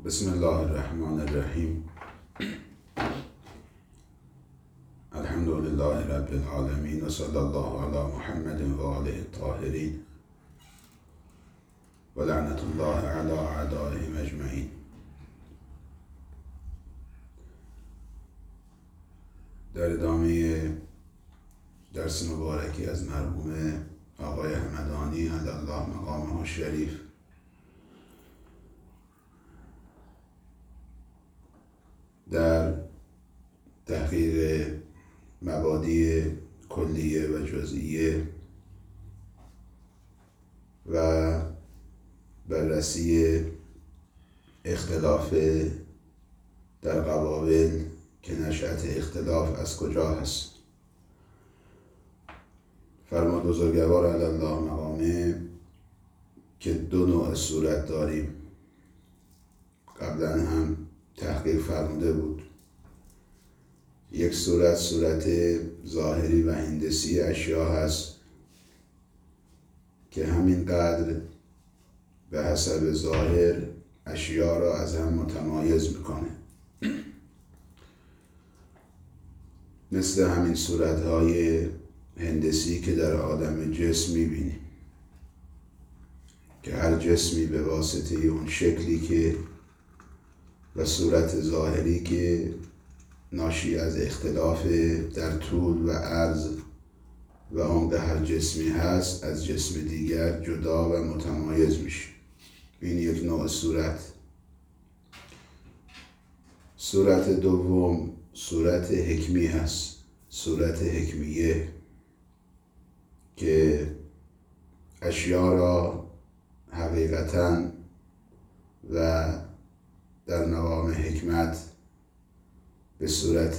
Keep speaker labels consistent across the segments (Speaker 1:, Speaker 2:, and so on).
Speaker 1: بسم الله الرحمن الرحیم. الحمد لله رب العالمین و صلی الله علی محمد و آله الطاهرین و لعنت الله علی اعدائهم اجمعین. در ادامه درس مبارکی از مرحوم آقای همدانی علی الله مقامه الشریف در تحقیق مبادی کلیه و جزئیه و بررسی اختلاف در قوابل که نشأت اختلاف از کجا هست. فرمود بزرگوار علی الله مقامه که دو نوع صورت داریم. قبلا هم تحقیق فرموده بود. یک صورت ظاهری و هندسی اشیا هست که همین قدر به حسب ظاهر اشیا را از هم متمایز میکنه. مثل همین صورتهای هندسی که در آدم جسم میبینیم که هر جسمی به واسطه اون شکلی که و صورت ظاهری که ناشی از اختلاف در طول و عرض و عمق هر جسمی هست از جسم دیگر جدا و متمایز میشه. این یک نوع صورت دوم صورت حکمی هست، صورت حکمیه که اشیا را حقیقتاً و در مقام حکمت به صورت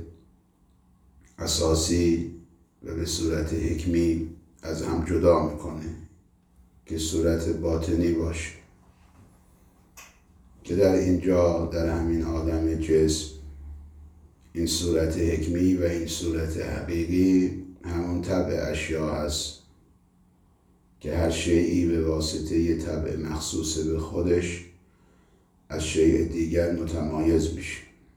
Speaker 1: اساسی و به صورت حکمی از هم جدا میکنه که صورت باطنی باشه، که در اینجا در همین آدم جسم این صورت حکمی و این صورت حقیقی همون طبع اشیا هست که هر شیئی به واسطه یه طبع مخصوص به خودش از شیء دیگر متمایز میشه.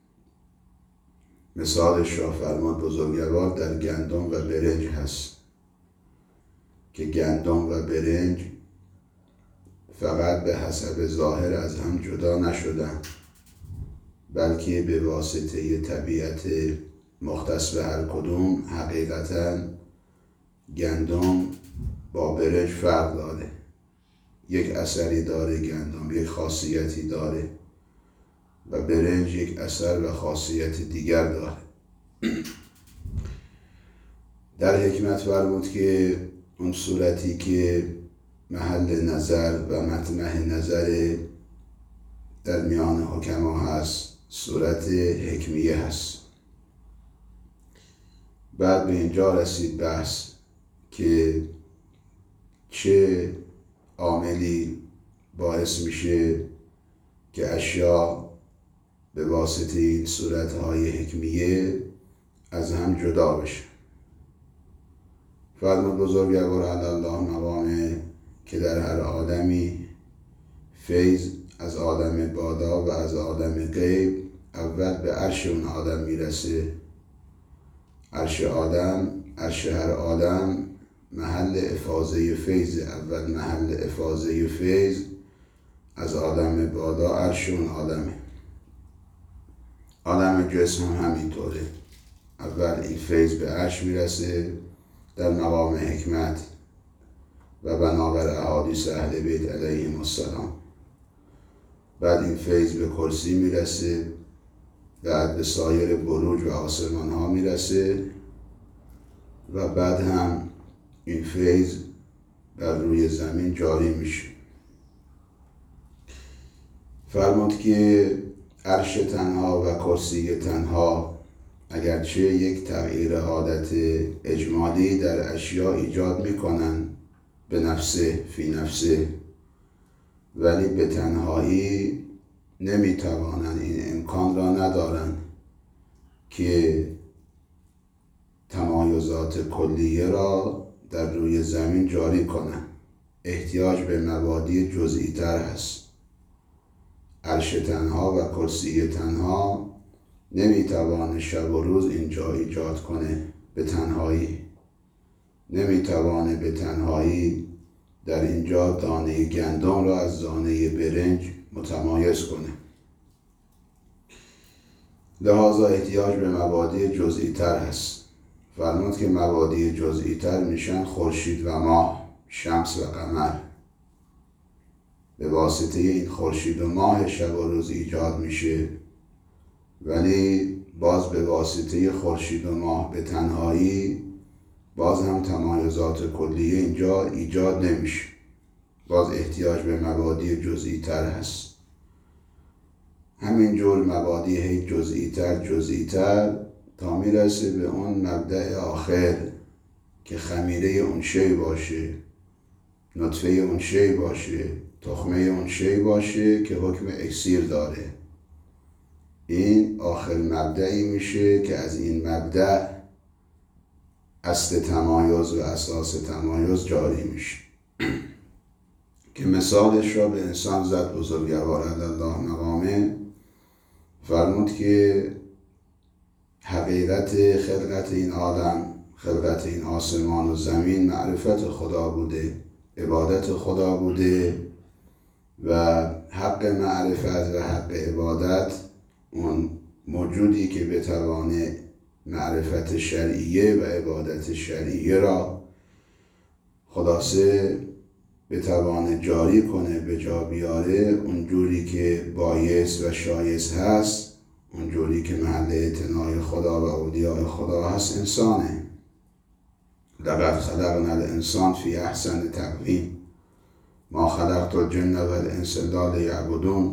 Speaker 1: مثالش را فرمود بزرگوار در گندم و برنج هست که گندم و برنج فقط به حسب ظاهر از هم جدا نشدن، بلکه به واسطه طبیعت مختص به هر کدوم حقیقتا گندم با برنج فرق داره. یک اثری داره گندم، یک خاصیتی داره و برنج یک اثر و خاصیت دیگر داره. در حکمت فرمود که اون صورتی که محل نظر و مطمح نظر در میان حکما هست صورت حکمیه هست. بعد به اینجا رسید بحث که چه عاملی باعث میشه که اشیا به واسطه این صورتهای حکمیه از هم جدا بشه. فرمود بزرگوار علی الله مقامه که در هر آدمی فیض از آدم بادا و از آدم غیب اول به عرش اون آدم میرسه. عرش هر آدم محل افاضه فیض. اول محل افاضه فیض از آدم بادا عرش اون آدمه. آدم جسم هم همینطوره. اول این فیض به عرش میرسه در مقام حکمت و بنابر احادیث اهل بیت علیهم السلام. بعد این فیض به کرسی میرسه، بعد به سایر بروج و آسمان ها میرسه و بعد هم این فیض بر روی زمین جاری میشه. فرمود که عرش تنها و کرسی تنها اگرچه یک تغییر عادت اجمالی در اشیا ایجاد میکنن به نفسه فی نفسه، ولی به تنهایی نمیتوانند، این امکان را ندارند که تمایزات کلیه را در روی زمین جاری کنند. احتیاج به مبادی جزئی تر هست. عرش تنها و کرسی تنها نمیتوانه شب و روز اینجا ایجاد کنه به تنهایی. نمیتوانه به تنهایی در اینجا دانه گندم را از دانه برنج متمایز کنه. لذا احتیاج به مبادی جزئی تر هست. فرمود که مبادی جزئی تر میشن خورشید و ماه، شمس و قمر. به واسطه این خورشید و ماه شب و روز ایجاد میشه، ولی باز به واسطه خورشید و ماه به تنهایی باز هم تمایزات کلیه اینجا ایجاد نمیشه. باز احتیاج به مبادی جزئی تر هست. همینجور مبادی هی جزئی تر تا میرسه به اون مبدأ آخر که خمیره اون شی باشه، نطفه اون شی باشه، تخمه اون شی باشه که حکم اکسیر داره. این آخر مبدعی میشه که از این مبدأ اصل تمایز و اساس تمایز جاری میشه. که مثالش را به انسان زد بزرگوار الله مقامه. فرمود که حقیقت خلقت این عالم، خلقت این آسمان و زمین معرفت خدا بوده، عبادت خدا بوده و حق معرفت و حق عبادت اون موجودی که بتوانه معرفت شرعیه و عبادت شرعیه را خلاصه بتوانه جاری کنه، به جا بیاره اونجوری که بایس و شایس هست، اونجوری که محل اعتنای خدا و اولیاء خدا هست انسانه. لقد خلقنا الانسان فی احسن تقویم ما خلقت الجن و الانس الا لیعبدون.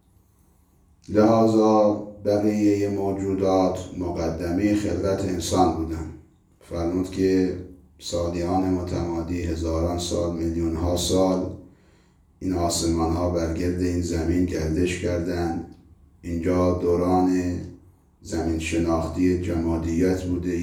Speaker 1: لذا بقیه موجودات مقدمه خلقت انسان بودن. فرمود که سالیان متمادی، هزاران سال، میلیون ها سال این آسمان ها برگرد این زمین گردش کردند. اینجا دوران زمین شناختی جمادیت بوده،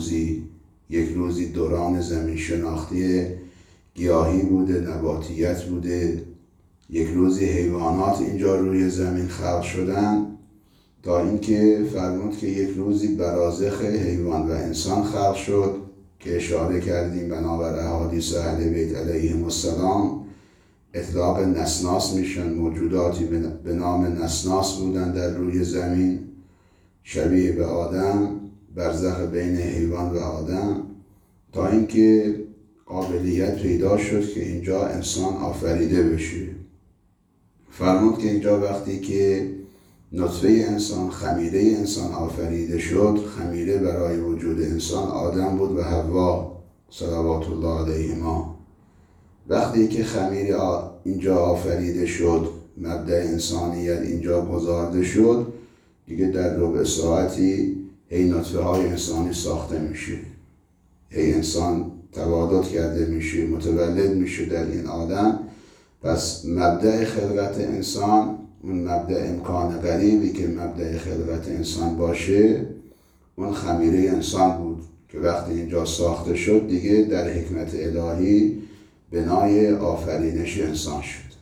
Speaker 1: یک روزی دوران زمین شناختی گیاهی بوده، نباتیت بوده، یک روزی حیوانات اینجا روی زمین خلق شدن، تا اینکه فرمود که یک روزی برازخ حیوان و انسان خلق شد که اشاره کردیم بنابر احادیث اهل بیت علیهم السلام اطلاق نسناس میشن. موجوداتی به نام نسناس بودن در روی زمین، شبیه به آدم، برزخ بین حیوان و آدم، تا اینکه قابلیت پیدا شد که اینجا انسان آفریده بشه. فرمود که اینجا وقتی که نطفه انسان، خمیره انسان آفریده شد، خمیره برای وجود انسان آدم بود و حوا صلوات الله علیهما. وقتی که خمیره اینجا آفریده شد، مبدأ انسانیت اینجا گذارده شد، دیگه در ربع ساعتی هی نطفه های انسانی ساخته میشه، هی انسان تولد کرده میشه، متولد میشه در این آدم. پس مبدأ خلقت انسان، اون مبدأ امکان غریبی که مبدأ خلقت انسان باشه، اون خمیره انسان بود که وقتی اینجا ساخته شد دیگه در حکمت الهی بنای آفرینش انسان شد.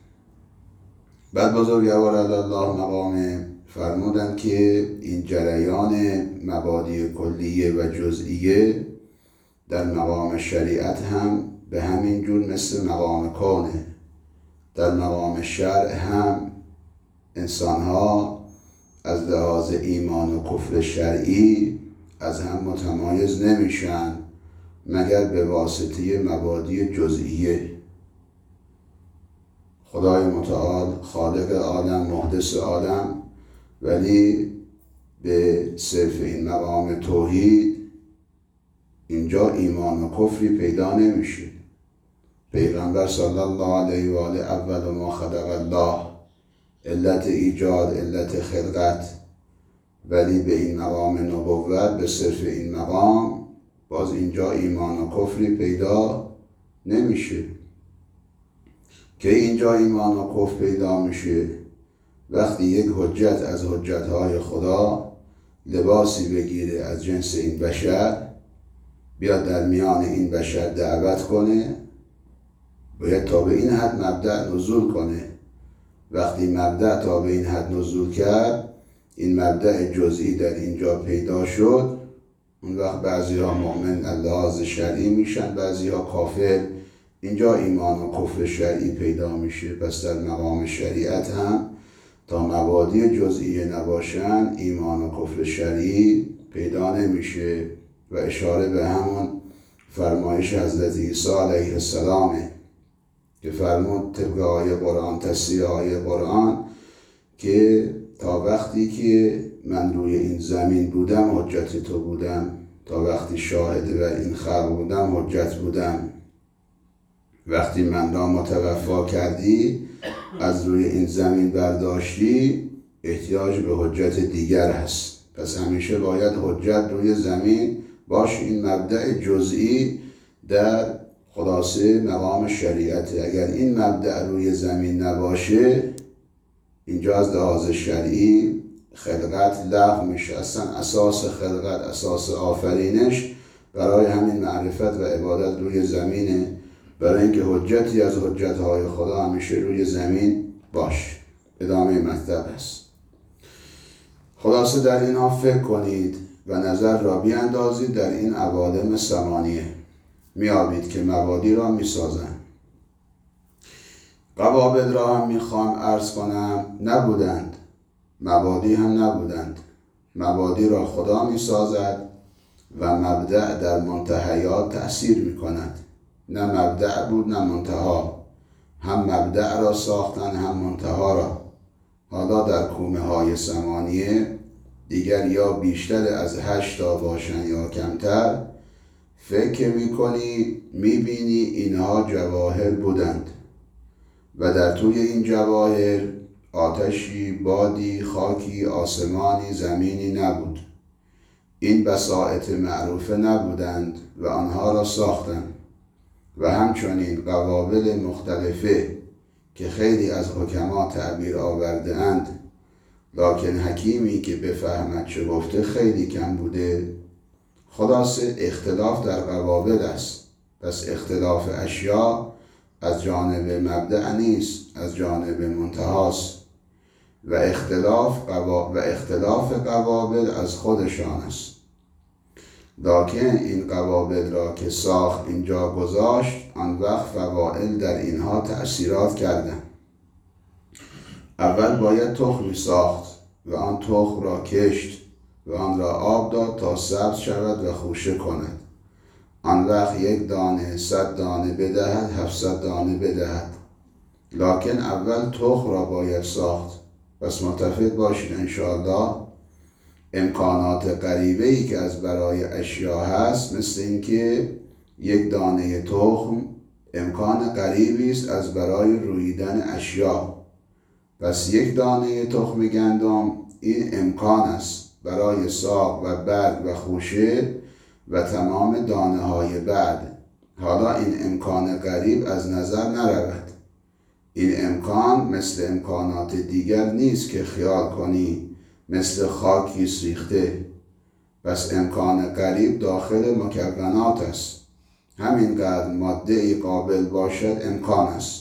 Speaker 1: بعد بزرگوار الله مقامه فرمودن که این جریان مبادی کلیه و جزئیه در مقام شریعت هم به همین جور مثل مقام کونه. در مقام شرع هم انسان‌ها از لحاظ ایمان و کفر شرعی از هم متمایز نمیشن مگر به واسطه مبادی جزئیه. خدای متعال خالق عالم، محدث عالم، ولی به صرف این مقام توحید اینجا ایمان و کفری پیدا نمیشه. پیغمبر صلی الله علیه و آله اول ما خلق الله، علت ایجاد، علت خلقت، ولی به این مقام نبوت، به صرف این مقام باز اینجا ایمان و کفری پیدا نمیشه. که اینجا ایمان و کفر پیدا میشه وقتی یک حجت از حجتهای خدا لباسی بگیره از جنس این بشر، بیاد در میان این بشر دعوت کنه، باید تا به این حد مبدأ نزول کنه وقتی مبدأ تا به این حد نزول کرد، این مبدأ جزئی در اینجا پیدا شد، اون وقت بعضی ها مؤمن لحاظ شرعی میشن، بعضی ها کافر. اینجا ایمان و کفر شرعی پیدا میشه. پس در مقام شریعت هم تا مبادی جزئی نباشن ایمان و کفر شرعی پیدا نمیشه. و اشاره به همون فرمایش حضرت عیسی علیه السلامه که فرمود طبق آیه قرآن، تصریح آیه قرآن، که تا وقتی که من روی این زمین بودم حجت تو بودم، تا وقتی شاهد بر این خلق بودم حجت بودم. وقتی من را متوفا کردی، از روی این زمین برداشتی، احتیاج به حجت دیگر هست. پس همیشه باید حجت روی زمین باشه. این مبدأ جزئی در خلاصه مقام شریعت. اگر این مبدأ روی زمین نباشه، اینجا از لحاظ شرعی خلقت لغو میشه. اصلا اساس خلقت، اساس آفرینش برای همین معرفت و عبادت روی زمینه، برای اینکه حجتی از حجتهای خدا همیشه روی زمین باشه. ادامه مطلب هست. خلاصه در اینها فکر کنید و نظر را بیاندازید در این عوالم ثمانیه. میابید که مبادی را میسازن. قوابل را هم میخوام عرض کنم نبودند، مبادی هم نبودند. مبادی را خدا میسازد و مبدأ در منتهیات تأثیر میکند. نه مبدأ بود نه منتها. هم مبدأ را ساختن هم منتها را. حالا در کومه های ثمانیه دیگر یا بیشتر از 8 تا باشن یا کمتر، فکر میکنی میبینی اینها جواهر بودند و در توی این جواهر آتشی، بادی، خاکی، آسمانی، زمینی نبود. این بساطت معروفه نبودند و آنها را ساختند. و همچنین قوابل مختلفه که خیلی از حکما تعبیر آورده اند، لکن حکیمی که بفهمد چه گفته خیلی کم بوده. خلاصه اختلاف در قوابل است. پس اختلاف اشیاء از جانب مبدأ نیست، از جانب منتهاست. و اختلاف قوابل از خودشان است. لکن این قوابل را که ساخت اینجا گذاشت، آن وقت فواعل در اینها تأثیرات کردند. اول باید تخمی ساخت و آن تخم را کشت و آن را آب داد تا سبز شود و خوشه کند. آن وقت 1 دانه 100 دانه بدهد، 700 دانه بدهد. لکن اول تخم را باید ساخت. پس متفق باشید انشاءالله امکانات غریبه‌ای که از برای اشیا هست، مثل اینکه 1 دانه تخم امکان غریبی است از برای رویدن اشیا. پس 1 دانه تخم گندم این امکان است برای ساق و برگ و خوشه و تمام دانه های بعد. حالا این امکان غریب از نظر نرود. این امکان مثل امکانات دیگر نیست که خیال کنی مثل خاکی ریخته. پس امکان غریب داخل مکونات است. همینقدر ماده قابل باشد امکان است.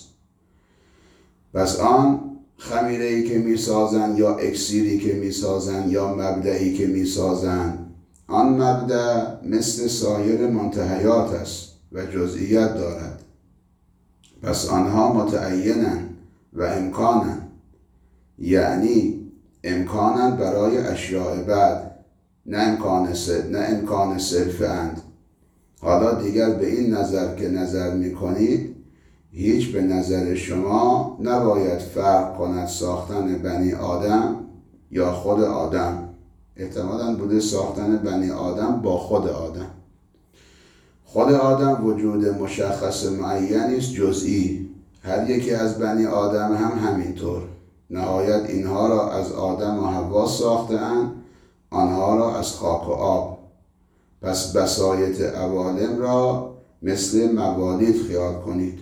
Speaker 1: پس آن خمیره‌ای که می‌سازند یا اکسیری که می‌سازند یا مبدئی که می‌سازند، آن مبدأ مثل سایر منتهیات است و جزئیات دارد. پس آنها متعینند و امکانند، یعنی امکانند برای اشیاء بعد، نه امکان صرفه اند. حالا دیگر به این نظر که نظر می‌کنید، هیچ به نظر شما نباید فرق کند ساختن بنی آدم یا خود آدم. احتمالاً بوده ساختن بنی آدم با خود آدم. خود آدم وجود مشخص معینی است، جزئی. هر یکی از بنی آدم هم همینطور. نهایت اینها را از آدم و حوا ساخته‌اند، آنها را از خاک و آب. پس بسایط عوالم را مثل موالید خیال کنید.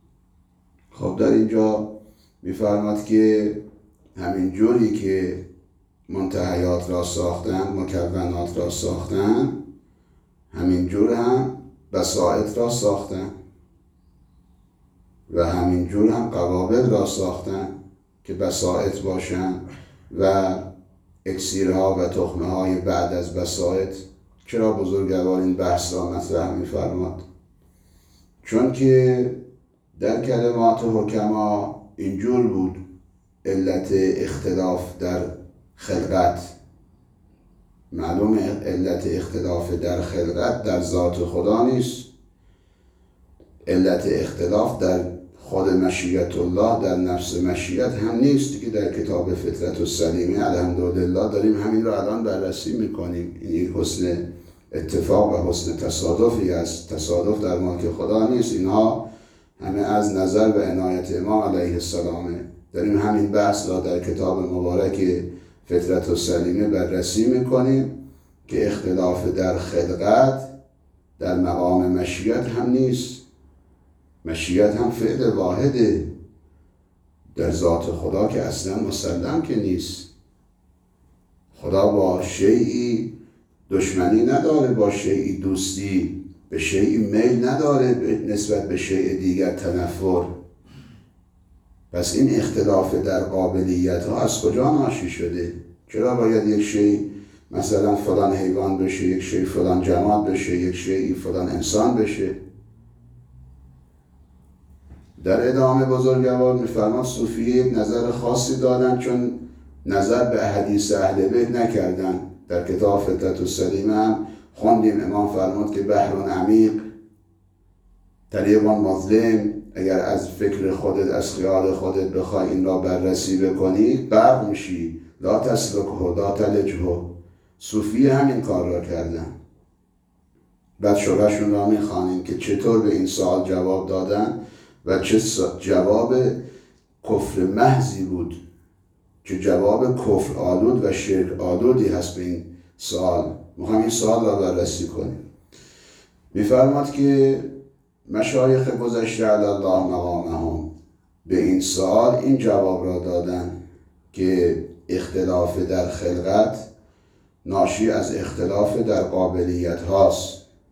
Speaker 1: خب در اینجا می‌فرماد که همین جوری که منتهیات را ساختن، مکونات را ساختن، همین جور هم بسایط را ساختن و همین جور هم قوابل را ساختن که بساط باشن و اکسیرها و تخمه های بعد از بساط. چرا بزرگوار این بحث را مطرح می‌فرماد؟ چون که در کلمات حکما اینجور بود علت اختلاف در خلقت. معلوم علت اختلاف در خلقت در ذات خدا نیست، علت اختلاف در خود مشیت الله، در نفس مشیت هم نیست که در کتاب فطرت السلیمه الحمدلله داریم همین رو الان بررسی میکنیم. این یک حسن اتفاق و حسن تصادفی است. تصادف در ملک خدا نیست. اینها همه از نظر و عنایت امام علیه السلامه. داریم همین بحث را در کتاب مبارک فطرت السلیمه بررسی میکنیم که اختلاف در خلقت در مقام مشیت هم نیست. مشیت هم فعل واحده. در ذات خدا که اصلا مسلم که نیست. خدا با شیئی دشمنی نداره، با شیئی دوستی، به شیئی میل نداره نسبت به شیء دیگر تنفر. پس این اختلاف در قابلیت ها از کجا ناشی شده؟ چرا باید یک شیء مثلا فلان حیوان بشه، یک شیء فلان جماد بشه، یک شیء فلان انسان بشه؟ در ادامه بزرگوار می‌فرماد صوفیه یک نظر خاصی دادن، چون نظر به حدیث اهل بیت نکردن. در کتاب فطرت السلیمه هم خوندیم امام فرمود که بحر عمیق طریق مظلم، اگر از فکر خودت از خیال خودت بخوای این را بررسی بکنی غرق میشی. لا تسلکه لا تلجه. صوفیه همین کار را کردن. بعد شبهشون را میخوانیم که چطور به این سوال جواب دادن و چه جواب کفر محضی بود، چه جواب کفر آلود و شرک آلودی هست به این سوال. میخوایم این سوال را بررسی کنیم. میفرماد که مشایخ گذشته علی الله مقامهم به این سوال این جواب را دادن که اختلاف در خلقت ناشی از اختلاف در قابلیت هاست.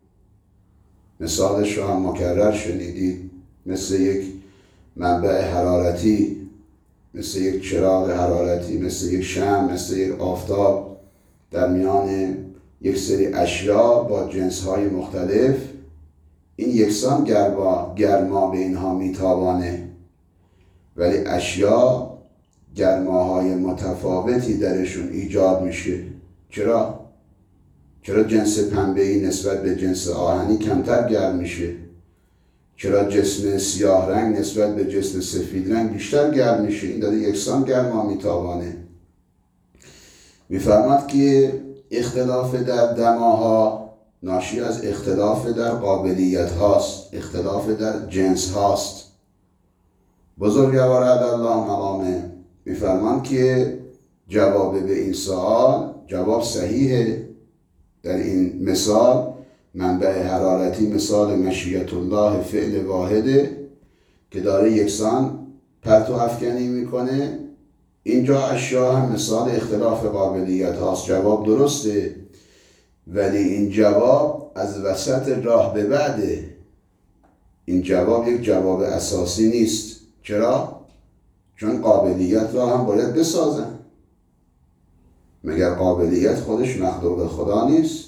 Speaker 1: مثالش را هم مکرر شنیدید، مثل یک منبع حرارتی، مثل یک چراغ حرارتی، مثل یک شمع، مثل یک آفتاب در میان یک سری اشیا با جنس‌های مختلف. این یکسان گرما به اینها میتابانه، ولی اشیا گرماهای متفاوتی درشون ایجاد میشه. چرا جنس پنبه‌ای نسبت به جنس آهنی کمتر گرم میشه؟ چرا جسم سیاه رنگ نسبت به جسم سفید رنگ بیشتر گرم میشه؟ این داره یکسان گرما میتابانه. میفرماد که اختلاف در دماها ناشی از اختلاف در قابلیت هاست، اختلاف در جنس هاست. بزرگوار الله مقامه میفرمان که جواب به این سوال جواب صحیحه. در این مثال منبع حرارتی مثال مشیت الله فعل واحده که داره یکسان پرتو افکنی میکنه. اینجا اشیا هم مثال اختلاف قابلیت هاست. جواب درسته، ولی این جواب از وسط راه به بعده. این جواب یک جواب اساسی نیست. چرا؟ چون قابلیت را هم باید بسازن. مگر قابلیت خودش مخلوق خدا نیست؟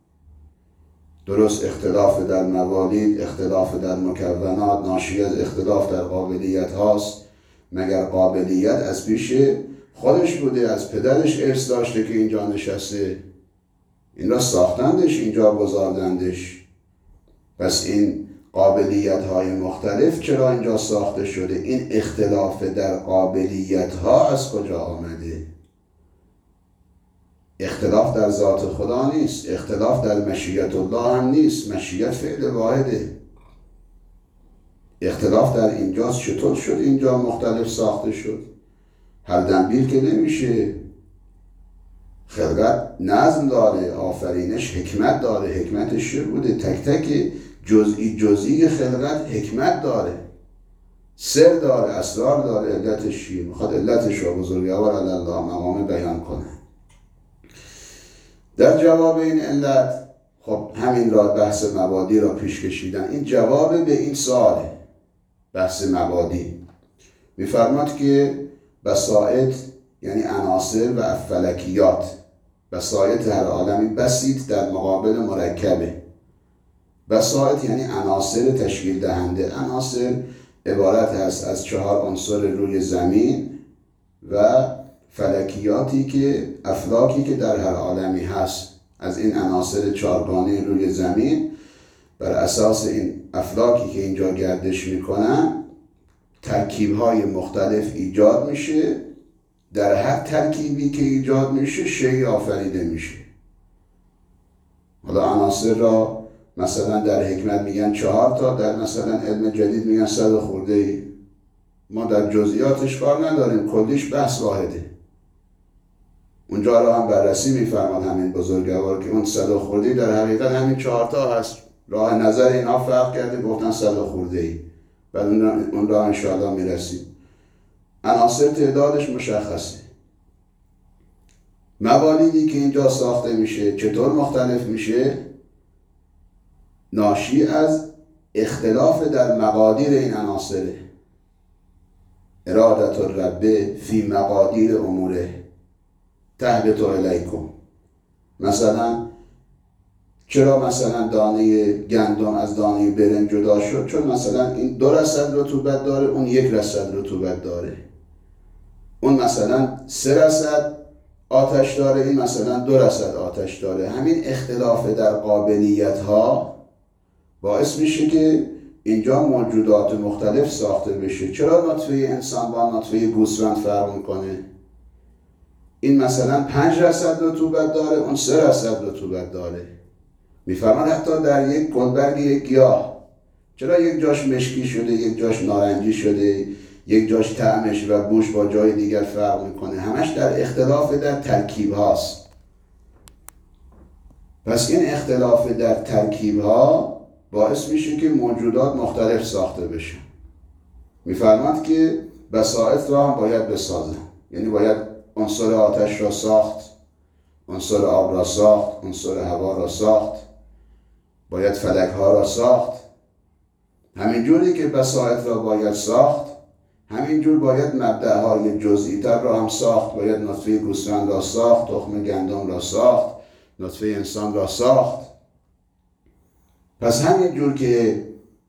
Speaker 1: درست اختلاف در موالید، اختلاف در مکونات ناشی از اختلاف در قابلیت هاست. مگر قابلیت از پیش خودش بوده، از پدرش ارث داشته که اینجا نشسته؟ این را ساختندش، اینجا گذاردندش. پس این قابلیت های مختلف چرا اینجا ساخته شده؟ این اختلاف در قابلیت ها از کجا آمده؟ اختلاف در ذات خدا نیست، اختلاف در مشیت الله هم نیست. مشیت فعل واحده. اختلاف در اینجاست. چطور شد اینجا مختلف ساخته شد؟ هر دنبیل که نمیشه. خلقت نظم داره، آفرینش حکمت داره. حکمتش چه بوده؟ تک تک جزئی خلقت حکمت داره، سر داره، اسرار داره. علتش چیه؟ میخواد علتش رو بزرگوار علی الله مقام بیان کنه. در جواب این علت خب همین را بحث مبادی را پیش کشیدن. این جواب به این سواله، بحث مبادی. میفرماد که بساط یعنی عناصر و فلکیات. بساط هر عالمی بسیط در مقابل مرکبه. بساط یعنی عناصر تشکیل دهنده. عناصر عبارت هست از 4 عنصر روی زمین و فلکیاتی که افلاکی که در هر عالمی هست. از این عناصر 4گانه روی زمین بر اساس این افلاکی که اینجا گردش میکنن ترکیب‌های مختلف ایجاد میشه. در هر ترکیبی که ایجاد میشه شیء آفریده میشه. حالا عناصر را مثلا در حکمت میگن 4 تا، در مثلا علم جدید میگن 100 خورده ای. ما در جزئیاتش کار نداریم، کلیش بحث واحده. اونجا را هم بررسی میفرماد همین بزرگوار که اون 100 خورده ای در حقیقت همین 4 تا هست. راه نظر اینا فرق کرده، گفتن 100 خورده ای. بعد اون را انشاءالله میرسیم. عناصر تعدادش مشخصه. موالیدی که اینجا ساخته میشه چطور مختلف میشه؟ ناشی از اختلاف در مقادیر این عناصره. ارادت الرب فی مقادیر اموره تهبط الیکم. مثلا چرا مثلا دانه گندم از دانه برنج جدا شد؟ چون مثلا این 2% رطوبت داره، اون 1% رطوبت داره. اون مثلا 3% آتش داره، این مثلا 2% آتش داره. همین اختلاف در قابلیت ها باعث میشه که اینجا موجودات مختلف ساخته بشه. چرا نطفه انسان با نطفه گوسفند فرق میکنه؟ این مثلا 5% رطوبت داره، اون 3% رطوبت داره. میفرمان حتی در یک گلبرگ یک گیاه چرا یک جاش مشکی شده، یک جاش نارنجی شده، یک جاش طعمش و بوش با جای دیگر فرق میکنه؟ همش در اختلاف در ترکیب هاست. پس این اختلاف در ترکیب ها باعث میشه که موجودات مختلف ساخته بشه. میفرماد که بساط را هم باید بسازن، یعنی باید عنصر آتش را ساخت، عنصر آب را ساخت، عنصر هوا را ساخت، باید فلک ها را ساخت. همینجوری که بساط را باید ساخت، همینجور باید مبدأهای جزئی تر را هم ساخت. باید نطفه گوسفند را ساخت، تخم گندم را ساخت، نطفه انسان را ساخت. پس همینجور که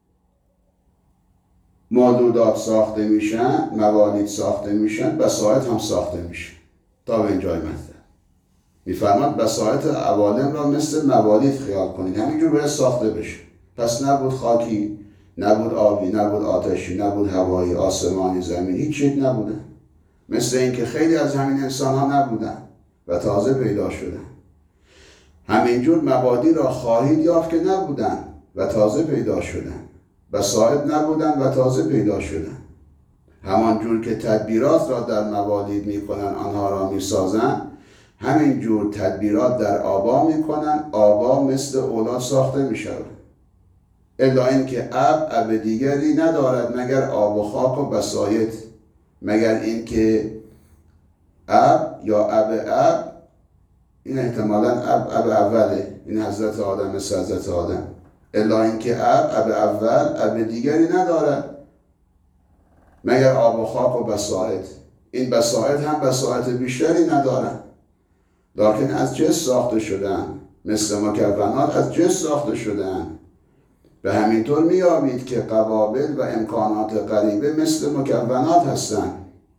Speaker 1: موجودات ساخته میشن، موالید ساخته میشن، بساط هم ساخته میشن. تا به اینجای مطلب میفرماد بساط عوالم را مثل موالید خیال کنید، همینجور باید ساخته بشه. پس نبود خاکی، نبود آبی، نبود آتشی، نبود هوایی، آسمانی، زمین، هیچ چیز نبودن. مثل اینکه خیلی از همین انسان ها نبودن و تازه پیدا شدن. همینجور مبادی را خواهید یافت که نبودن و تازه پیدا شدن. بساط نبودن و تازه پیدا شدن. همانجور که تدبیرات را در موالید میکنن، آنها را میسازن، همینجور تدبیرات در آبا میکنن، آبا مثل اولاد ساخته میشود. الا اینکه اب دیگری ندارد مگر آب و خاک و بساط. مگر اینکه اب یا اب این احتمالاً اب اوله، این حضرت آدم مثل حضرت آدم. الا اینکه اب اول اب دیگری ندارد مگر آب و خاک و بساط. این بساط هم بساط بیشتری ندارن، لکن از جسم ساخته شدن. مثل مکونات از جسم ساخته شدن. به همینطور میابید که قوابل و امکانات غریبه مثل مکونات هستند.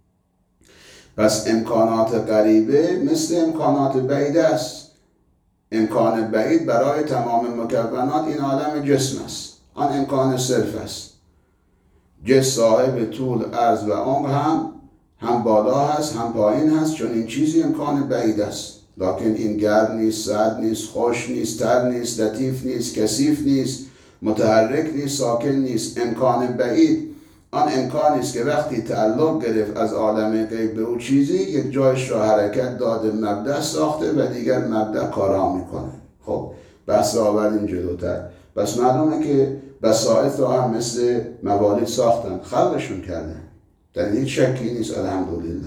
Speaker 1: پس امکانات غریبه مثل امکانات بعید است. امکان بعید برای تمام مکونات این عالم جسم است. آن امکان صرف است. جسم صاحب طول، عرض و عمق هم بالا هست، هم پایین هست، چون این چیزی امکان بعید است. لکن این گرم نیست، سرد نیست، خوش نیست، تر نیست، لطیف نیست، کثیف نیست، متحرک نیست، ساکن نیست. امکان بعید آن امکانی است که وقتی تعلق گرفت از عالم غیب به او چیزی، یک جایش را حرکت داده، مبدأ ساخته و دیگر مبدأ کارا میکنه. خب بحث آوردیم جلوتر. بس معلومه که بساط را هم مثل موالید ساختن، خلقشون کردن. در هیچ شکی نیست. الحمدلله.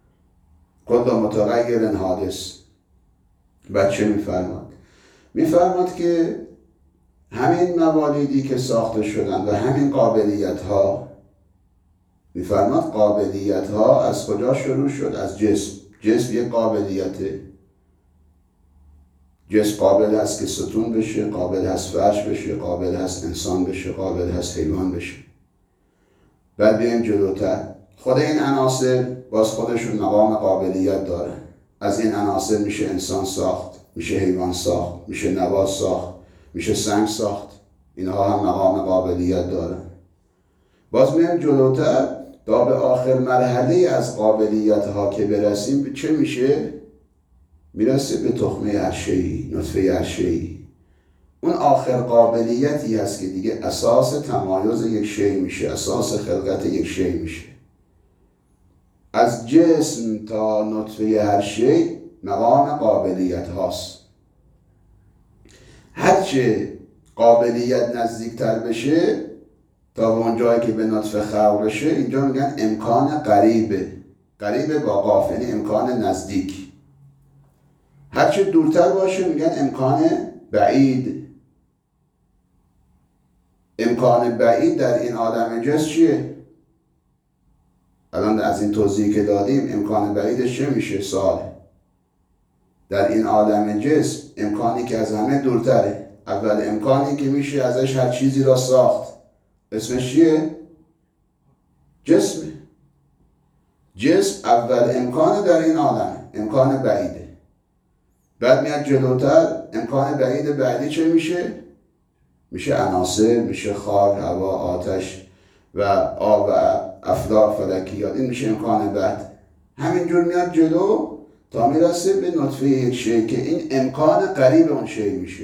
Speaker 1: کل متغیر حادث. بعد چه میفرماد؟ میفرماد که همین موالیدی که ساخته شدن و همین قابلیت ها میفرماد قابلیت ها از کجا شروع شد؟ از جسم. جسم یک قابلیته. جسم قابل هست که ستون بشه، قابل هست فرش بشه، قابل هست انسان بشه، قابل هست حیوان بشه. بعد بیایم جلوتر. خود این عناصر باز خودشون مقام قابلیت داره. از این عناصر میشه انسان ساخت، میشه حیوان ساخت، میشه نبات ساخت، میشه سنگ ساخت. اینها هم مقام قابلیت داره. باز میایم جلوتر تا به آخر مرحله از قابلیت ها که برسیم چه میشه؟ میرسه به تخمه عرشه‌ای، نطفه عرشه‌ای. اون آخر قابلیتی هست که دیگه اساس تمایز یک شی میشه، اساس خلقت یک شی میشه. از جسم تا نطفه هر شی مقام قابلیت هاست. هرچه قابلیت نزدیکتر بشه تا به اون جایی که به نطفه خلق بشه، اینجا میگن امکان قریبه. قریبه با قاف، یعنی امکان نزدیک. هرچه دورتر باشه میگن امکان بعید. امکان بعید در این عالم جسم چیه؟ الان از این توضیحی که دادیم امکان بعیدش چه میشه؟ سوال. در این عالم جسم امکانی که از همه دورتره. اول امکانی که میشه ازش هر چیزی را ساخت اسمش چیه؟ جسمه. جسم اول امکان در این عالم، امکان بعیده. بعد میاد جلوتر امکان بعید بعدی چه میشه؟ میشه عناصر، میشه خاک، هوا، آتش و آب و افلاک فلکیات. این میشه امکان بعد. همینجور میاد جلو تا میرسه به نطفه یک شی که این امکان قریب اون شی میشه.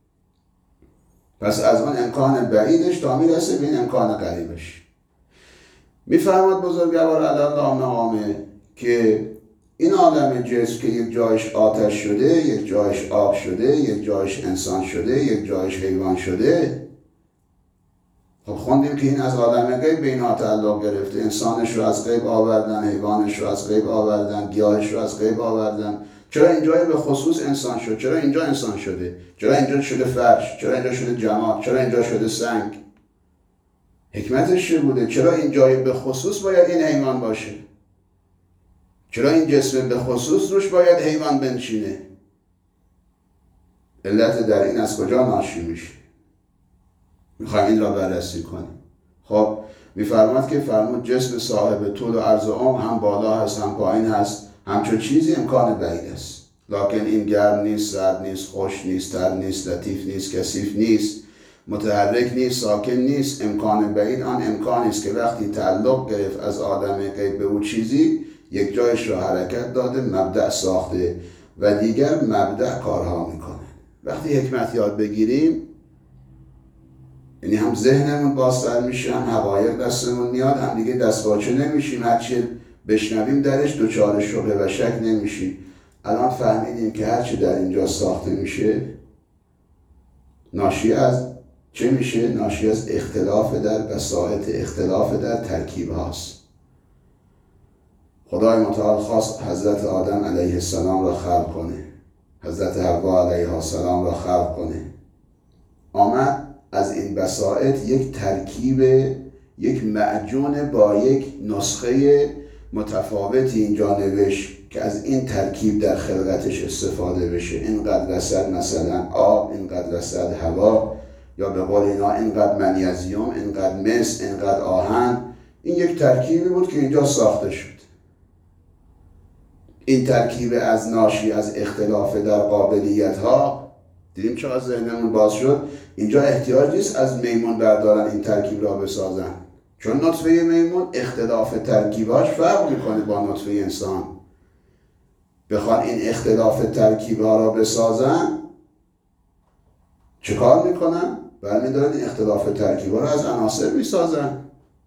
Speaker 1: پس از اون امکان بعیدش تا میرسه به این امکان قریبش. میفرماد بزرگوار علی الله مقامه که این عالم جسم که یک جایش آتش شده، یک جایش آب شده، یک جایش انسان شده، یک جایش حیوان شده. خب خوندیم که این از عالم غیب به اینها تعلق گرفته. انسانش رو از غیب آوردن، حیوانش رو از غیب آوردن، گیاهش رو از غیب آوردن. چرا اینجا به خصوص انسان شد؟ چرا اینجا انسان شده؟ چرا اینجا شده فرش؟ چرا اینجا شده جماد؟ چرا اینجا شده سنگ؟ حکمتش چه بوده؟ چرا این جای به خصوص باید این حیوان باشه؟ چرا این جسم به خصوص روش باید حیوان بنشینه؟ علت در این از کجا ناشی میشه؟ میخوایم این را بررسی کنیم. خب میفرماد که فرمود جسم صاحب طول و عرض و عمق هم بالا هست هم پایین هست، همچون چیزی امکان بعید است. لکن این گرم نیست، سرد نیست، خوش نیست، تر نیست، لطیف نیست، کثیف نیست، متحرک نیست، ساکن نیست. امکان بعید آن امکانی است که وقتی تعلق گرفت از عالم غیب به او چیزی، یک جایش را حرکت داده، مبدأ ساخته و دیگر مبدأ کارها میکنه. وقتی حکمت یاد بگیریم یعنی هم ذهنمون بازتر میشه، هم حقایق دستمون میاد، هم دیگه دستپاچه نمیشیم، هرچی بشنویم درش دچار شبهه و شک نمیشیم. الان فهمیدیم که هرچی در اینجا ساخته میشه ناشی از چه میشه؟ ناشی از اختلاف در بساط، اختلاف در ترکیب هاست. خدای متعال خواست حضرت آدم علیه السلام را خلق کنه، حضرت حوا علیه السلام را خلق کنه. آمد از این بساط یک ترکیب، یک معجون با یک نسخه متفاوتی اینجا نوشت که از این ترکیب در خلقتش استفاده بشه. اینقدر رسد مثلا آب، اینقدر رسد هوا، یا به قول اینا اینقدر منیزیم، اینقدر مس، اینقدر آهن. این یک ترکیبی بود که اینجا ساخته شد. این ترکیب از ناشی از اختلاف در قابلیت ها، دیدیم چقدر ذهنمون باز شد. اینجا احتیاج نیست از میمون بردارن این ترکیب را بسازن، چون نطفه میمون اختلاف ترکیباش فرق میکنه با نطفه انسان. بخوان این اختلاف ترکیبها را بسازن چه کار میکنن؟ برمیدارن این اختلاف ترکیبها را از عناصر میسازن.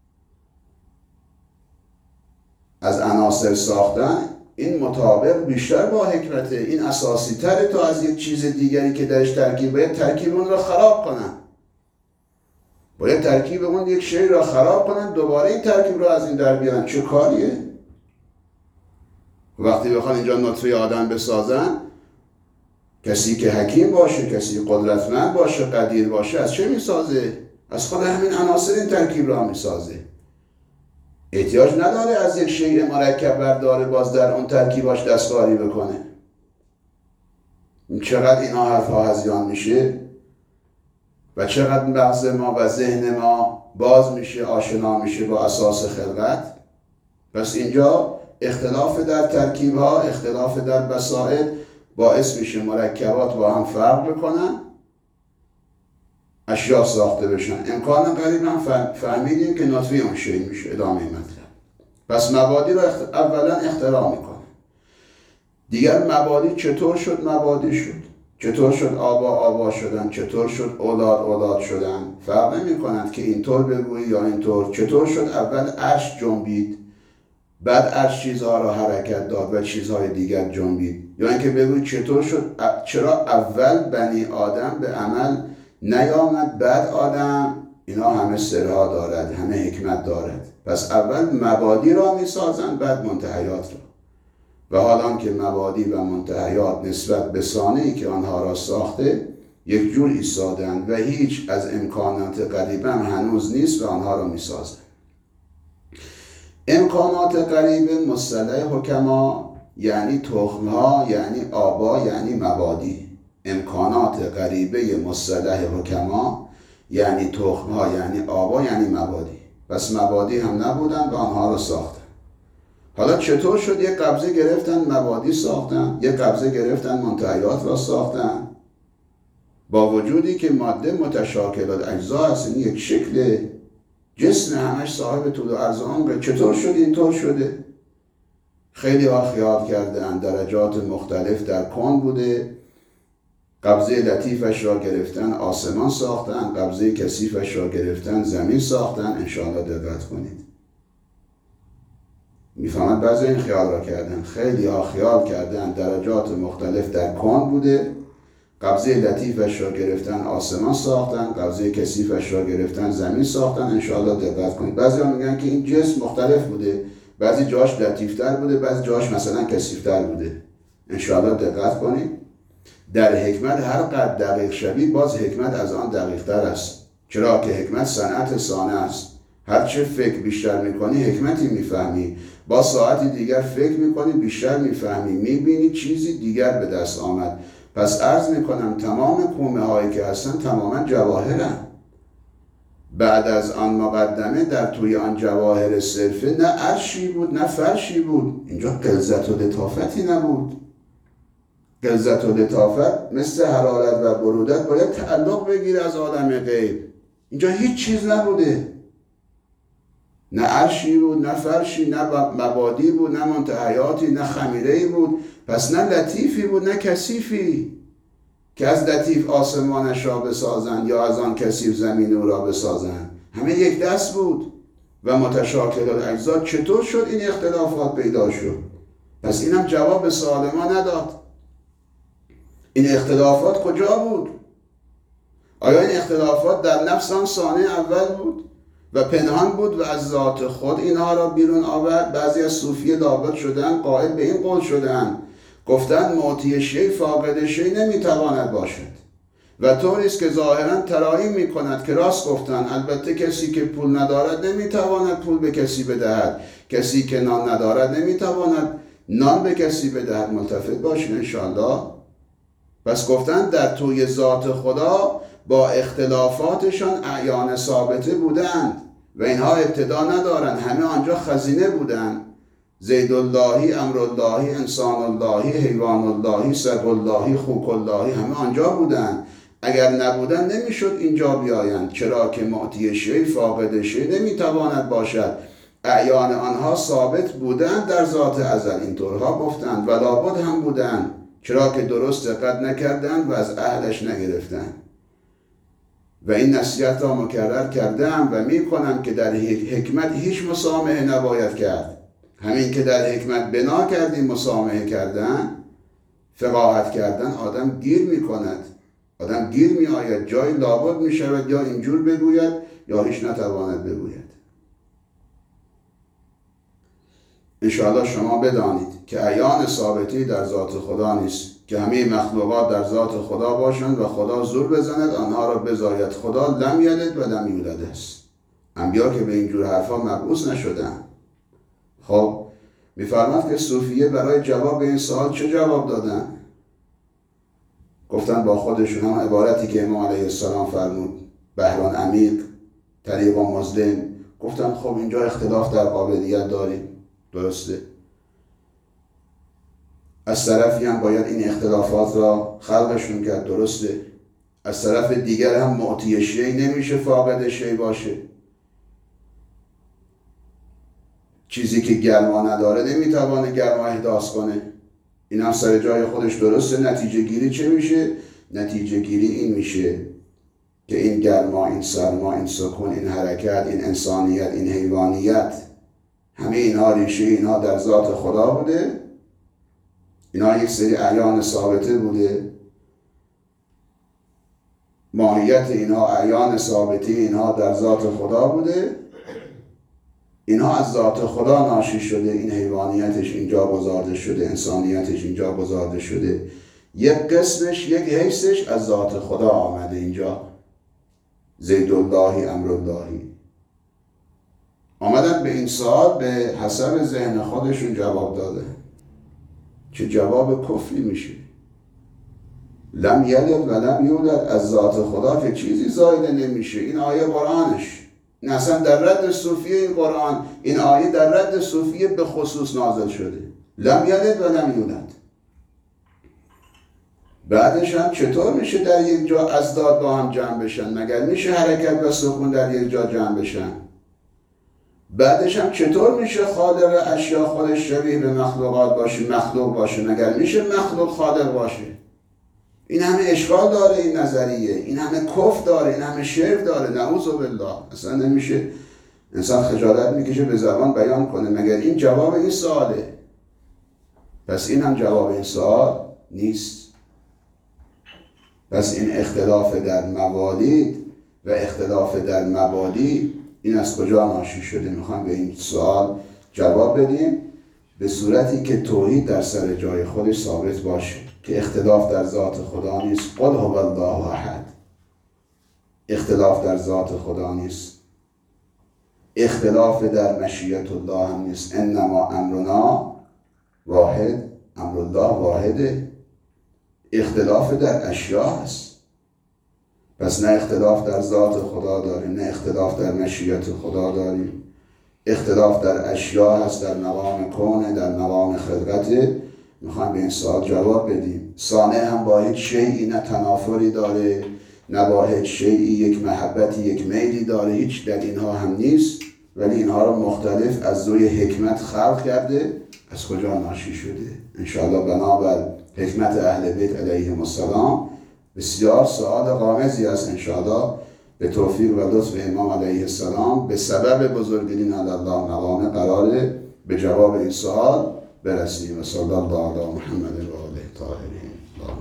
Speaker 1: از عناصر ساختن این مطابق بیشتر با حکمته، این اساسی تره تا از یک چیز دیگری که درش ترکیب. باید ترکیب اون را خراب کنن، باید ترکیب اون یک شی را خراب کنن، دوباره این ترکیب را از این در بیارن. چه کاریه؟ وقتی بخوان اینجا نطفه آدم بسازن، کسی که حکیم باشه، کسی قدرتمند باشه، قدیر باشه، از چه میسازه؟ از خود همین عناصر این ترکیب را میسازه. احتیاج نداره از یک شیء مرکب برداره باز در اون ترکیباش دستکاری بکنه. چقدر اینا حرفها هذیان میشه و چقدر مغز ما و ذهن ما باز میشه، آشنا میشه با اساس خلقت. پس اینجا اختلاف در ترکیبها، اختلاف در بساط باعث میشه مرکبات با هم فرق بکنن، اشیا ساخته بشن. امکان قریب هم فهمیدیم که نطفه اون شیء میشه. ادامه مطلب. پس مبادی رو اولا اختراع میکنه. دیگر مبادی چطور شد مبادی شد؟ چطور شد آبا شدن؟ چطور شد اولاد شدن؟ فرق نمی کند که اینطور بگویی یا اینطور. چطور شد اول عرش جنبید، بعد عرش چیزها را حرکت داد و چیزهای دیگر جنبید، یا اینکه بگویی چطور شد چرا اول بنی آدم به عمل نیامد بعد آدم. اینا همه سرها دارد، همه حکمت دارد. پس اول مبادی را می سازند بعد منتهیات را. و حالان که مبادی و منتهیات نسبت به صانعی که آنها را ساخته یک جور ایستادند و هیچ از امکانات قریبه هم هنوز نیست و آنها را می سازند. امکانات قریبه مصطلح حکما یعنی تخمها، یعنی آبا، یعنی مبادی. امکانات قریبه مصطلح حکما یعنی تخمها، یعنی آبا، یعنی مبادی. پس مبادی هم نبودن و آنها را ساختن. حالا چطور شد یک قبضه گرفتن مبادی ساختن، یک قبضه گرفتن منتهیات را ساختن، با وجودی که ماده متشاکلات اجزا هست، یک شکل جسم همش صاحب طول و عرض عمره. چطور شد اینطور شده؟ خیلی ها خیال کردن درجات مختلف در کون بوده. قبضه لطیفش را گرفتن آسمان ساختن، قبضه کثیفش را گرفتن زمین ساختن. انشاءالله دقت کنید. میفهمد بعضی این خیال را کردن. خیلی ها خیال کردن درجات مختلف در کون بوده، قبضه لطیفش را گرفتن آسمان ساختن، قبضه کثیفش را گرفتن زمین ساختن. انشاءالله دقت کنید. بعضی ها میگن که این جسم مختلف بوده، بعضی جاش لطیفتر بوده، بعضی جاش مثلا کثیفتر بوده. انشاءالله دقت کنید. در حکمت هر قدر دقیق شوی باز حکمت از آن دقیق تر است. چرا که حکمت صنعت صانع است. هر چه فکر بیشتر میکنی حکمتی میفهمی، با ساعتی دیگر فکر میکنی بیشتر میفهمی، میبینی چیزی دیگر به دست آمد. پس عرض میکنم تمام کومه هایی که هستن تماما جواهرن. بعد از آن مقدمه در توی آن جواهر صرفه نه عرشی بود نه فرشی بود. اینجا غلظت و لطافتی نبود. غلظت و لطافت مثل حرارت و برودت باید تعلق بگیره از عالم غیب. اینجا هیچ چیز نبوده. نه عرشی بود نه فرشی، نه مبادی بود، نه منتهیاتی، نه خمیره‌ای بود. پس نه لطیفی بود نه کثیفی که از لطیف آسمانش را بسازن یا از آن کثیف زمین او را بسازن. همه یک دست بود و متشاکل الاجزا. چطور شد این اختلافات پیدا شد؟ پس اینم جواب به سوال ما نداد. این اختلافات کجا بود؟ آیا این اختلافات در نفس آن صانع اول بود و پنهان بود و از ذات خود اینها را بیرون آورد؟ بعضی از صوفیه لابد شدن، قائل به این قول شدن، گفتن معطی شیء فاقد شیء نمیتواند باشد و طوری است که ظاهرا ترائی میکند که راست گفتن. البته کسی که پول ندارد نمیتواند پول به کسی بدهد، کسی که نان ندارد نمیتواند نان به کسی بدهد. ملتفت باشین انشاءالله. پس گفتن در توی ذات خدا با اختلافاتشان اعیان ثابته بودند و اینها ابتدا ندارند. همه آنجا خزینه بودند. زید اللهی، امر اللهی، انسان اللهی، حیوان اللهی، سگ اللهی، خوک اللهی، همه آنجا بودند. اگر نبودن نمیشد اینجا بیایند. چرا که معطی شیء فاقد شیء نمیتواند باشد. اعیان آنها ثابت بودند در ذات ازل. اینطورها گفتند و لابد هم بودند. چرا که درست دقت نکردند و از اهلش نگرفتند. و این نصیحت را مکرر کردم و میکنم که در حکمت هیچ مسامحه نباید کرد. همین که در حکمت بنا کردیم مسامحه کردن، فقاهت کردن، آدم گیر میکند. آدم گیر میآید، جای لابد میشود یا اینجور بگوید یا هیچ نتواند بگوید. انشاءالله شما بدانید که اعیان ثابتی در ذات خدا نیست که همه مخلوقات در ذات خدا باشند و خدا زور بزند آنها را بزاید. خدا لم یلد و لم یولد است. انبیا که به اینجور حرفا مبعوث نشدند. خب میفرماد که صوفیه برای جواب این سوال چه جواب دادن؟ گفتن با خودشون هم عبارتی که امام علیه السلام فرمود بحران عمیق طریق مظلم. گفتن خب اینجا اختلاف در قابلیت داریم، درسته، از طرفی هم باید این اختلافات را خلقشون کرد، درسته، از طرف دیگر هم معطی شیء نمیشه فاقد شیء باشه. چیزی که گرما نداره نمیتوانه گرما احداث کنه. این هم سر جای خودش درسته. نتیجه گیری چه میشه؟ نتیجه گیری این میشه که این گرما، این سرما، این سکون، این حرکت، این انسانیت، این حیوانیت، همه اینها ریشه اینها در ذات خدا بوده. اینها یک سری اعیان ثابته بوده. ماهیت اینها، اعیان ثابته اینها در ذات خدا بوده. اینها از ذات خدا ناشی شده. این حیوانیتش اینجا گذارده شده، انسانیتش اینجا گذارده شده. یک قسمش، یک حیثش از ذات خدا آمده اینجا. زید اللهی امر اللهی. آمدن به این سوال به حسب ذهن خودشون جواب داده. چه جواب کفری میشه؟ لم یلد و لم یولد، از ذات خدا که چیزی زایده نمیشه. این آیه قرآنش، این اصلا در رد صوفیه. این قرآن، این آیه در رد صوفیه به خصوص نازل شده. لم یلد و لم یولد. بعدش هم چطور میشه در یک جا اضداد با هم جمع بشن؟ مگر میشه حرکت و سکون در یک جا جمع بشن؟ بعدش هم چطور میشه خالق اشیا خودش شبیه به مخلوقات باشه، مخلوق باشه؟ مگر میشه مخلوق خالق باشه؟ این همه اشکال داره این نظریه، این همه کفر داره، این همه شرک داره. نعوذ بالله. اصلا نمیشه، انسان خجالت میکشه به زبان بیان کنه. مگر این جواب این سواله؟ پس این هم جواب این سوال نیست. پس این اختلاف در موالید و اختلاف در مبادی، این از کجا ناشی شده؟ میخوام به این سوال جواب بدیم به صورتی که توحید در سر جای خودش ثابت باشه، که اختلاف در ذات خدا نیست. قل هو الله احد. اختلاف در ذات خدا نیست. اختلاف در مشیت الله هم نیست. انما امرنا واحد، امر الله واحده. اختلاف در اشیا هست. پس نه اختلاف در ذات خدا داریم، نه اختلاف در مشیت خدا داریم. اختلاف در اشیا هست، در مقام کونه، در مقام خلقته. میخوایم به این سوال جواب بدیم. صانع هم با هیچ شیئی نه تنافری داره، نه با هیچ شیئی یک محبتی، یک میلی داره. هیچ در اینها هم نیست. ولی اینها رو مختلف از روی حکمت خلق کرده. از کجا ناشی شده؟ انشاءالله بنابر حکمت اهل بیت علیهم السلام بسیار سؤال غامضی است. انشاءالله به توفیق و لطف امام علیه السلام به سبب بزرگدین علی الله مقام قراره به جواب این سوال برسیم. و صلی الله علی محمد و آله طاهرین.